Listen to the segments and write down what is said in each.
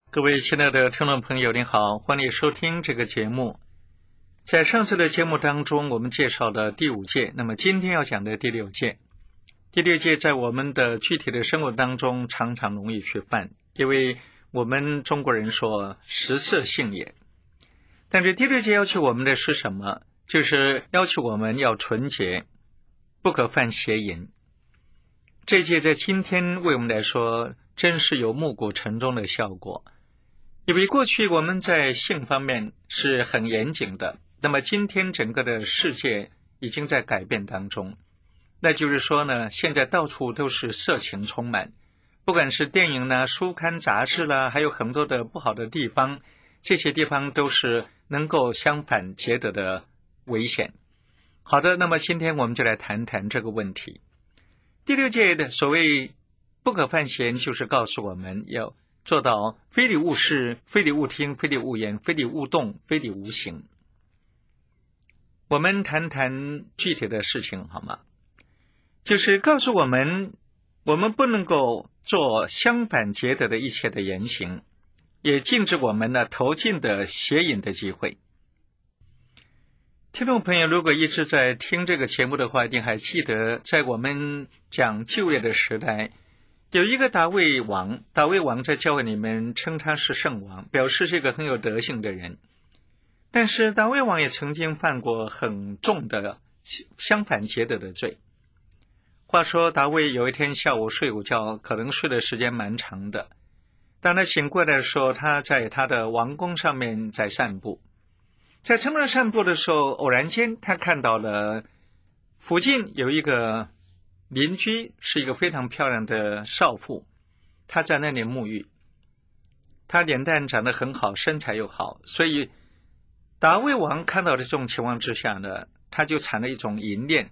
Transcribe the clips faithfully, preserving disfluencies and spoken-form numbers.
各位亲爱的听众朋友您好，欢迎收听这个节目。在上次的节目当中，我们介绍了第五戒，那么今天要讲的第六戒。第六戒在我们的具体的生活当中常常容易去犯，因为我们中国人说食色性也。但是第六戒要求我们的是什么？就是要求我们要纯洁，不可犯邪淫。这戒在今天为我们来说真是有暮鼓晨钟的效果，因为过去我们在性方面是很严谨的，那么今天整个的世界已经在改变当中。那就是说呢，现在到处都是色情充满，不管是电影啦、书刊杂志啦，还有很多的不好的地方，这些地方都是能够相反结得的危险。好的，那么今天我们就来谈谈这个问题。第六戒的所谓不可犯邪，就是告诉我们要做到非礼勿视、非礼勿听、非礼勿言、非礼勿动、非礼勿行。我们谈谈具体的事情好吗？就是告诉我们，我们不能够做相反结得的一切的言行，也禁止我们呢投进的邪淫的机会。听众朋友如果一直在听这个节目的话，一定还记得在我们讲旧约的时代，有一个大卫王，大卫王在教会里面称他是圣王，表示是一个很有德行的人。但是大卫王也曾经犯过很重的相反结得的罪。话说大卫有一天下午睡午觉，可能睡的时间蛮长的，当他醒过来的时候，他在他的王宫上面在散步。在城门散步的时候，偶然间他看到了附近有一个邻居，是一个非常漂亮的少妇，她在那里沐浴。她脸蛋长得很好，身材又好，所以大卫王看到的这种情况之下呢，他就产了一种淫念。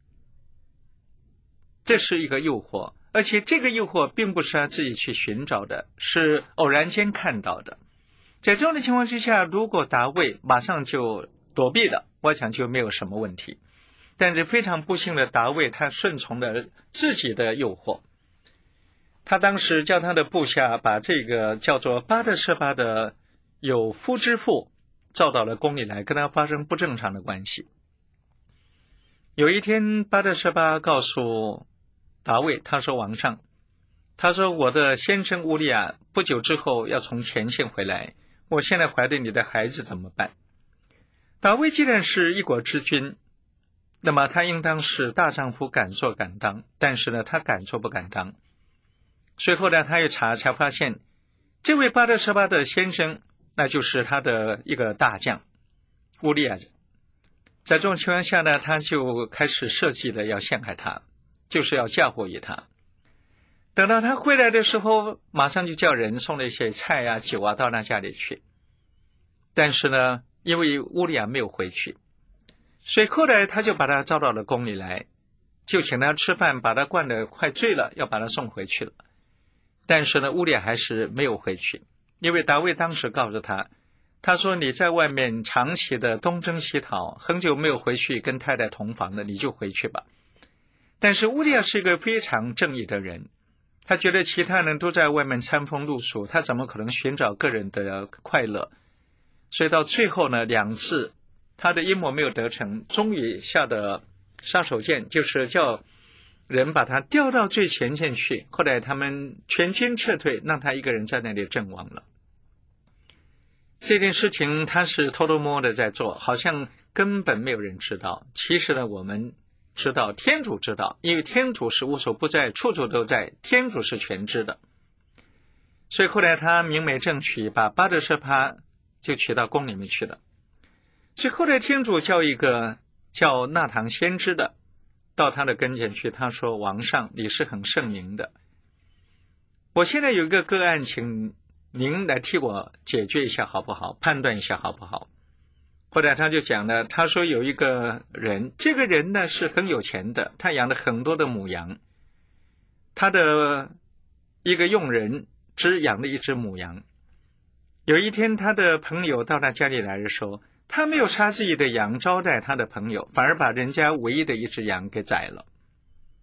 这是一个诱惑，而且这个诱惑并不是他自己去寻找的，是偶然间看到的。在这样的情况之下，如果大卫马上就躲避了，我想就没有什么问题。但是非常不幸的大卫，他顺从了自己的诱惑。他当时叫他的部下把这个叫做巴特舍巴的有夫之妇召到了宫里来，跟他发生不正常的关系。有一天巴特舍巴告诉大卫，他说王上，他说我的先生乌利亚不久之后要从前线回来，我现在怀着你的孩子怎么办？大卫既然是一国之君，那么他应当是大丈夫，敢做敢当，但是呢他敢做不敢当。随后呢他一查才发现，这位巴特舍巴的先生那就是他的一个大将乌利亚。在这种情况下呢，他就开始设计了要陷害他，就是要嫁祸于他。等到他回来的时候，马上就叫人送了一些菜啊酒啊到他家里去。但是呢因为乌利亚没有回去，所以后来他就把他招到了宫里来，就请他吃饭，把他灌得快醉了，要把他送回去了。但是呢乌利亚还是没有回去，因为大卫当时告诉他，他说你在外面长期的东征西讨，很久没有回去跟太太同房了，你就回去吧。但是乌利亚是一个非常正义的人，他觉得其他人都在外面餐风露宿，他怎么可能寻找个人的快乐？所以到最后呢，两次他的阴谋没有得成，终于下的杀手锏就是叫人把他调到最前线去。后来他们全军撤退，让他一个人在那里阵亡了。这件事情他是偷偷摸摸的在做，好像根本没有人知道。其实呢我们知道，天主知道，因为天主是无所不在，处处都在，天主是全知的。所以后来他明媒正娶，把巴特舍巴就娶到宫里面去了。所以后来天主叫一个叫纳堂先知的到他的跟前去，他说王上你是很圣明的，我现在有一个个案，请您来替我解决一下好不好，判断一下好不好。后来他就讲了，他说有一个人，这个人呢是很有钱的，他养了很多的母羊，他的一个佣人只养了一只母羊。有一天他的朋友到他家里来的时候，他没有杀自己的羊招待他的朋友，反而把人家唯一的一只羊给宰了。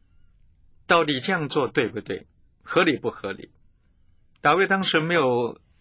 到底这样做对不对？合理不合理？大卫当时没有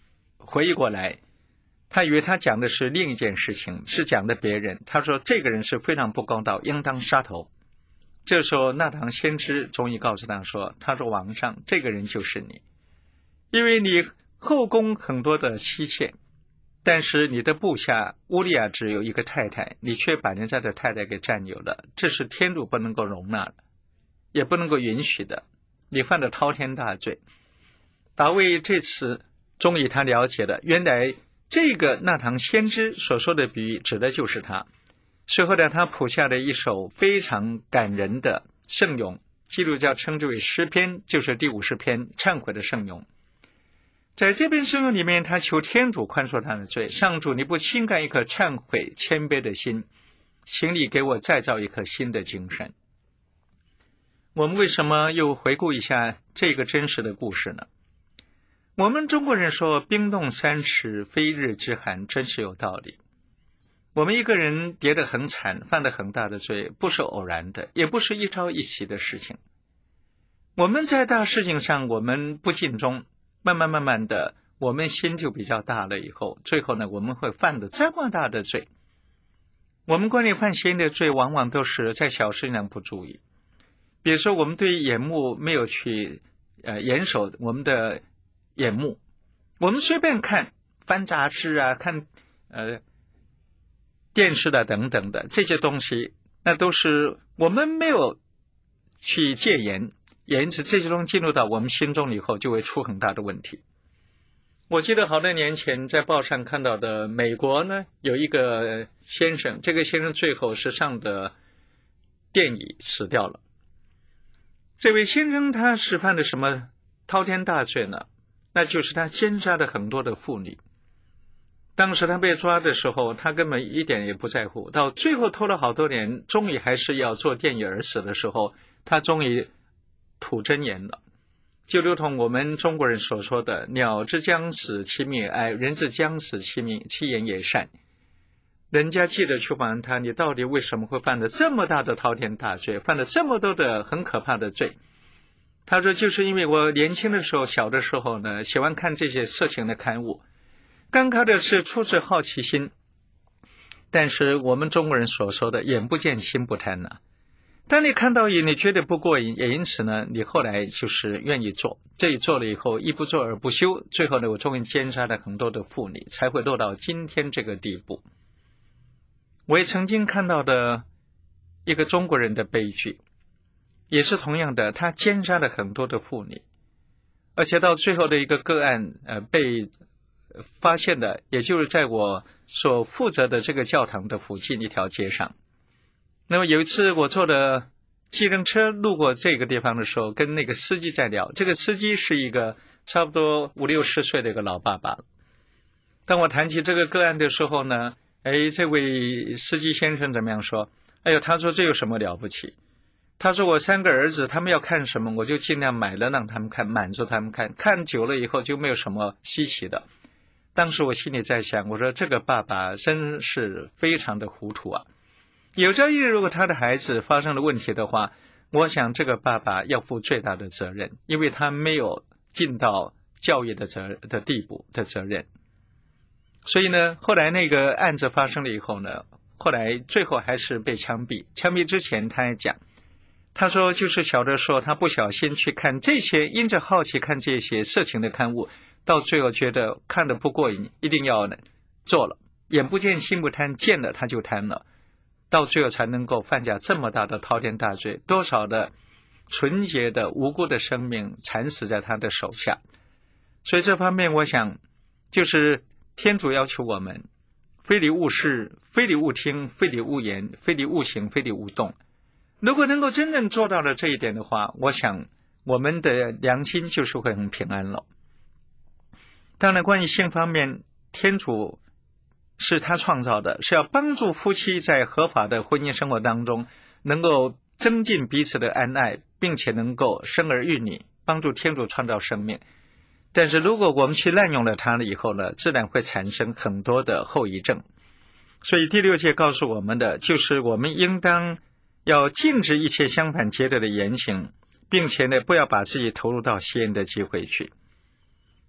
回忆过来，他以为他讲的是另一件事情，是讲的别人。他说这个人是非常不公道，应当杀头。这时候纳堂先知终于告诉他说，他说王上，这个人就是你，因为你后宫很多的妻妾，但是你的部下乌利亚只有一个太太，你却把人家的太太给占有了，这是天主不能够容纳的，也不能够允许的，你犯了滔天大罪。大卫这次终于他了解了，原来这个纳堂先知所说的比喻指的就是他。随后呢，他谱下了一首非常感人的圣咏，基督教称之为诗篇，就是第五十篇忏悔的圣咏。在这篇圣咏里面，他求天主宽恕他的罪，上主，你不轻看一颗忏悔谦卑的心，请你给我再造一颗新的精神。我们为什么又回顾一下这个真实的故事呢？我们中国人说冰冻三尺非日之寒，真是有道理。我们一个人跌得很惨，犯了很大的罪，不是偶然的，也不是一朝一夕的事情。我们在大事情上我们不尽忠，慢慢慢慢的我们心就比较大了，以后最后呢，我们会犯的这么大的罪。我们关于犯邪淫的罪，往往都是在小事上不注意。比如说我们对眼目没有去呃严守我们的眼目，我们随便看翻杂志啊，看呃电视的等等的这些东西，那都是我们没有去戒严，也因此这些东西进入到我们心中以后就会出很大的问题。我记得好多年前在报上看到的，美国呢有一个先生，这个先生最后是上的电椅死掉了。这位先生他是犯了什么滔天大罪呢？那就是他奸杀了很多的妇女。当时他被抓的时候，他根本一点也不在乎，到最后拖了好多年，终于还是要做电椅而死的时候，他终于吐真言了。就如同我们中国人所说的，鸟之将死其鸣也哀，人之将死其鸣其言也善。人家记得去问他，你到底为什么会犯了这么大的滔天大罪，犯了这么多的很可怕的罪？他说就是因为我年轻的时候，小的时候呢，喜欢看这些色情的刊物，刚开始是出自好奇心，但是我们中国人所说的眼不见心不贪呢，当你看到瘾，你觉得不过瘾，也因此呢，你后来就是愿意做，这一做了以后，一不做而不休，最后呢，我终于奸杀了很多的妇女，才会落到今天这个地步。我也曾经看到的一个中国人的悲剧，也是同样的，他奸杀了很多的妇女，而且到最后的一个个案呃被发现的，也就是在我所负责的这个教堂的附近一条街上。那么有一次我坐的计程车路过这个地方的时候，跟那个司机在聊，这个司机是一个差不多五六十岁的一个老爸爸。当我谈起这个个案的时候呢，哎，这位司机先生怎么样说？哎呦，他说这有什么了不起？他说我三个儿子他们要看什么，我就尽量买了让他们看，满足他们看，看久了以后就没有什么稀奇的。当时我心里在想，我说这个爸爸真是非常的糊涂啊。有朝一日如果他的孩子发生了问题的话，我想这个爸爸要负最大的责任，因为他没有尽到教育的责的地步的责任。所以呢，后来那个案子发生了以后呢，后来最后还是被枪毙。枪毙之前他还讲，他说就是小的时候他不小心去看这些，因着好奇看这些色情的刊物，到最后觉得看得不过瘾，一定要做了，眼不见心不贪，见了他就贪了，到最后才能够犯下这么大的滔天大罪，多少的纯洁的无辜的生命惨死在他的手下。所以这方面我想就是天主要求我们非礼勿视，非礼勿听，非礼勿言，非礼勿行，非礼勿动。如果能够真正做到了这一点的话，我想我们的良心就是会很平安了。当然关于性方面，天主是他创造的，是要帮助夫妻在合法的婚姻生活当中能够增进彼此的安爱，并且能够生儿育女，帮助天主创造生命。但是如果我们去滥用了它了以后呢，自然会产生很多的后遗症。所以第六诫告诉我们的就是我们应当要禁止一切相反节德的言行，并且呢不要把自己投入到邪淫的机会去。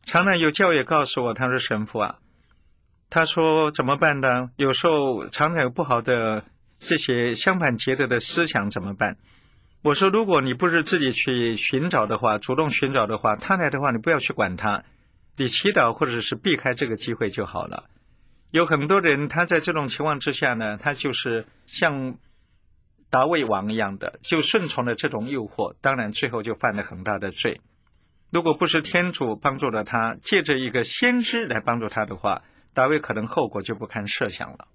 常常有教友告诉我，他说神父啊，他说怎么办呢？有时候常常有不好的这些相反结合的思想怎么办？我说如果你不是自己去寻找的话，主动寻找的话，他来的话你不要去管他，你祈祷或者是避开这个机会就好了。有很多人他在这种情况之下呢，他就是像达味王一样的，就顺从了这种诱惑，当然最后就犯了很大的罪。如果不是天主帮助了他，借着一个先知来帮助他的话，达味可能后果就不堪设想了。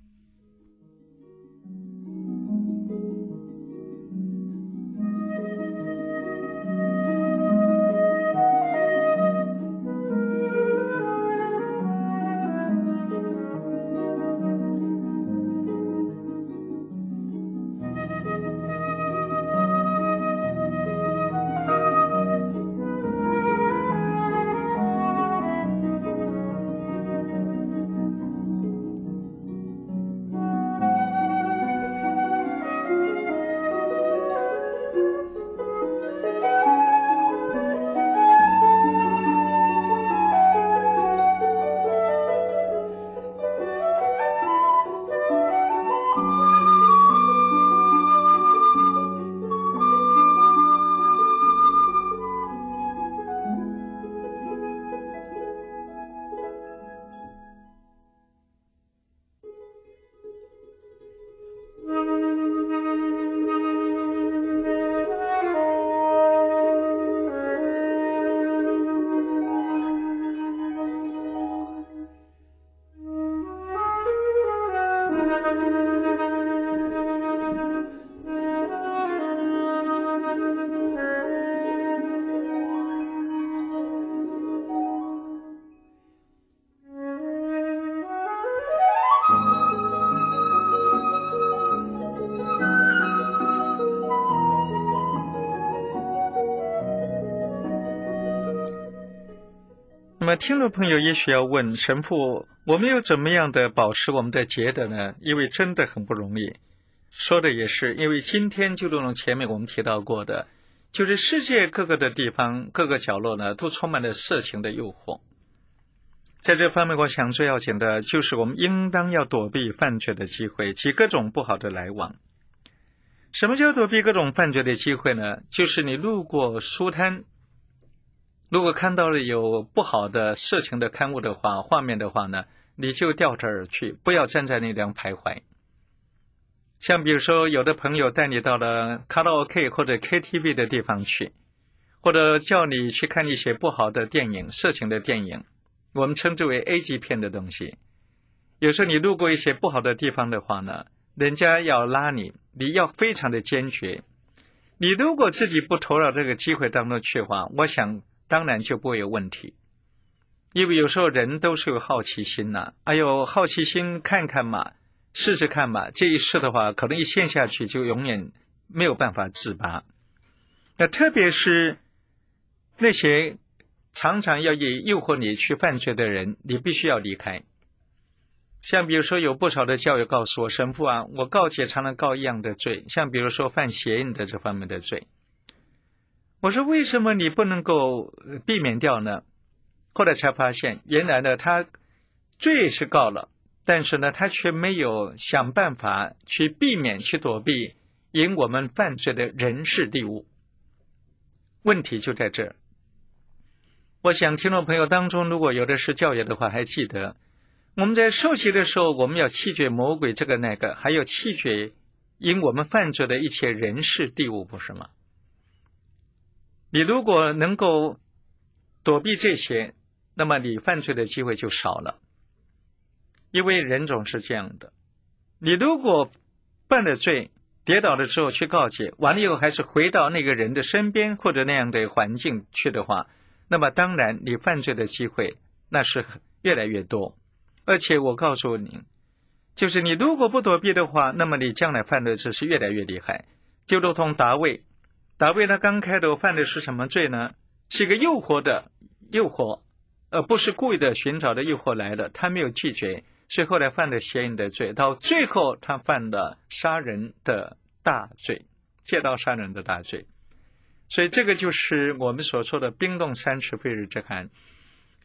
那么听众朋友也许要问神父，我们又怎么样的保持我们的节德呢？因为真的很不容易。说的也是，因为今天就如同前面我们提到过的，就是世界各个的地方各个角落呢，都充满了色情的诱惑。在这方面我想最要紧的就是我们应当要躲避犯罪的机会及各种不好的来往。什么叫躲避各种犯罪的机会呢？就是你路过书摊，如果看到了有不好的色情的刊物的话，画面的话呢，你就掉这而去，不要站在那里徘徊。像比如说有的朋友带你到了卡拉 OK 或者 K T V 的地方去，或者叫你去看一些不好的电影，色情的电影，我们称之为 A 级片的东西。有时候你路过一些不好的地方的话呢，人家要拉你，你要非常的坚决。你如果自己不投入这个机会当中去的话，我想当然就不会有问题。因为有时候人都是有好奇心呐、啊，哎呦，好奇心看看嘛，试试看嘛，这一试的话，可能一陷下去就永远没有办法自拔。那特别是那些常常要以诱惑你去犯罪的人，你必须要离开。像比如说有不少的教友告诉我，神父啊，我告解常常告一样的罪，像比如说犯邪淫的这方面的罪。我说为什么你不能够避免掉呢？后来才发现，原来呢他罪是告了，但是呢他却没有想办法去避免去躲避引我们犯罪的人事地物。问题就在这儿。我想听众朋友当中如果有的是教友的话，还记得我们在受洗的时候，我们要弃绝魔鬼这个那个，还有弃绝因我们犯罪的一切人事地物，不是吗？你如果能够躲避这些，那么你犯罪的机会就少了。因为人总是这样的，你如果犯了罪，跌倒了之后去告解，完了以后还是回到那个人的身边或者那样的环境去的话，那么当然你犯罪的机会那是越来越多。而且我告诉你，就是你如果不躲避的话，那么你将来犯的罪是越来越厉害。就如同达味，达味他刚开头犯的是什么罪呢？是一个诱惑的诱惑，而不是故意的寻找的诱惑来的，他没有拒绝，所以后来犯了邪淫的罪，到最后他犯了杀人的大罪，借刀杀人的大罪。所以这个就是我们所说的冰冻三尺非日之寒。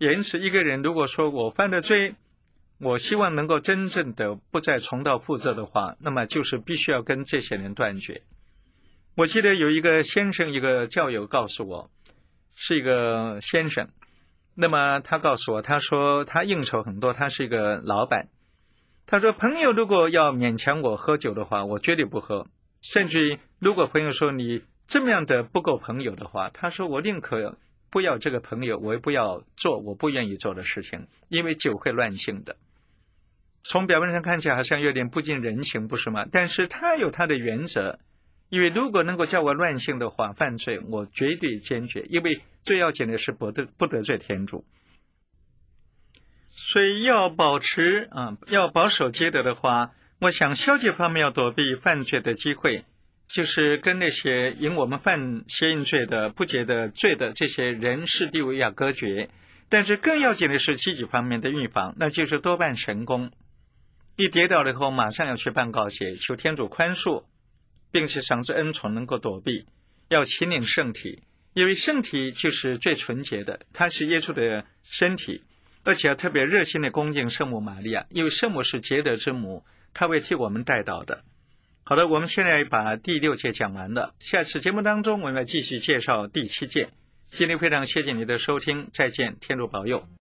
也因此，一个人如果说我犯的罪，我希望能够真正的不再重蹈覆辙的话，那么就是必须要跟这些人断绝。我记得有一个先生，一个教友告诉我，是一个先生，那么他告诉我，他说他应酬很多，他是一个老板。他说朋友如果要勉强我喝酒的话，我绝对不喝，甚至于如果朋友说你这么样的不够朋友的话，他说我宁可不要这个朋友，我也不要做我不愿意做的事情，因为酒会乱性的。从表面上看起来好像有点不近人情，不是吗？但是他有他的原则，因为如果能够叫我乱性的话，犯罪我绝对坚决，因为最要紧的是不得不得罪天主。所以要保持啊，要保守节德的话，我想消极方面要躲避犯罪的机会，就是跟那些引我们犯邪淫罪的不洁的罪的这些人事地位要隔绝。但是更要紧的是积极方面的预防，那就是多办神功。一跌倒了以后，马上要去办告解，求天主宽恕，并且赏赐恩宠能够躲避。要勤领圣体，因为圣体就是最纯洁的，它是耶稣的身体。而且要特别热心的恭敬圣母玛利亚，因为圣母是洁德之母，她会替我们代祷的。好的，我们现在把第六届讲完了，下次节目当中我们要继续介绍第七届。今天非常谢谢你的收听，再见，天主保佑。